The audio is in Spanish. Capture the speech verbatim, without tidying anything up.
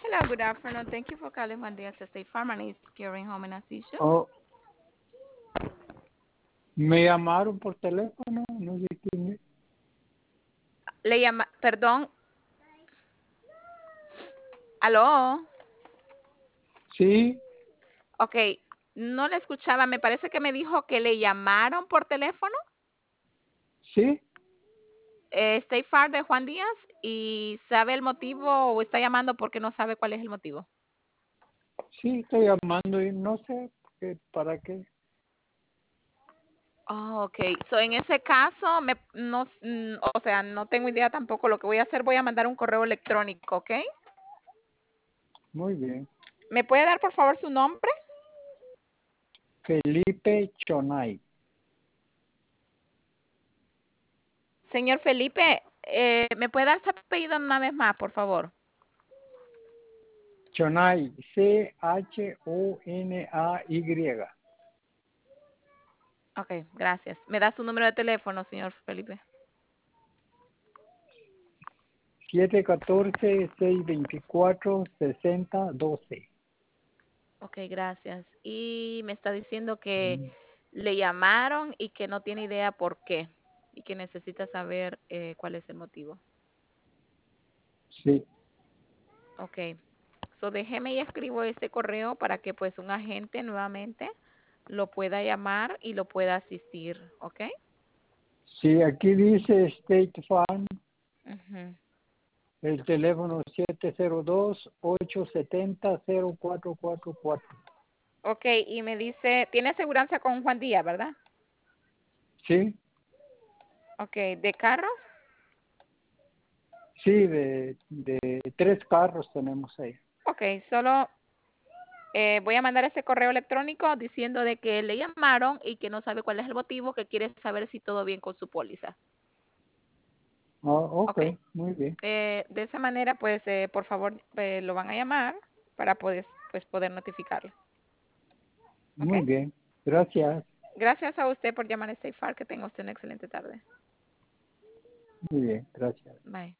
Hello, good afternoon. Thank you for calling Juan Díaz State Farm. My name is Karen Home and Assist you. Oh, me llamaron por teléfono, no sé quién es. Le llama, perdón, aló. Sí, Ok, no le escuchaba. Me parece que me dijo que le llamaron por teléfono. sí, Eh, State Farm de Juan Díaz y sabe el motivo o está llamando porque no sabe cuál es el motivo. sí, estoy llamando y no sé qué- para qué. Oh, ok, so en ese caso, me, no, s- mm, o sea, no tengo idea tampoco. Lo que voy a hacer, voy a mandar un correo electrónico, ¿ok? Muy bien. ¿Me puede dar por favor su nombre? Felipe Chonay. Señor Felipe, eh, ¿me puede dar su apellido una vez más, por favor? Chonay, C H O N A Y. Ok, gracias. ¿Me da su número de teléfono, señor Felipe? siete uno cuatro, seis dos cuatro, seis cero uno dos. Ok, gracias. Y me está diciendo que le llamaron y que no tiene idea por qué y que necesita saber eh, cuál es el motivo. Sí, Ok. So déjeme y escribo este correo para que pues un agente nuevamente lo pueda llamar y lo pueda asistir, ¿ok? sí, aquí dice State Farm, Ujú. el teléfono siete cero dos, ocho siete cero, cero cuatro cuatro cuatro. Ok, y me dice, tiene aseguranza con Juan Díaz, ¿verdad? Sí, Ok, ¿de carros? sí, de, de tres carros tenemos ahí. Ok, solo eh, voy a mandar ese correo electrónico diciendo de que le llamaron y que no sabe cuál es el motivo, que quiere saber si todo bien con su póliza. Ah, ok, Ok, muy bien, eh, de esa manera, pues, eh, por favor, eh, lo van a llamar para poder, pues, poder notificarle. Ok, muy bien. Gracias, gracias a usted por llamar a State Farm. Que tenga usted una excelente tarde. muy bien, gracias. Bye.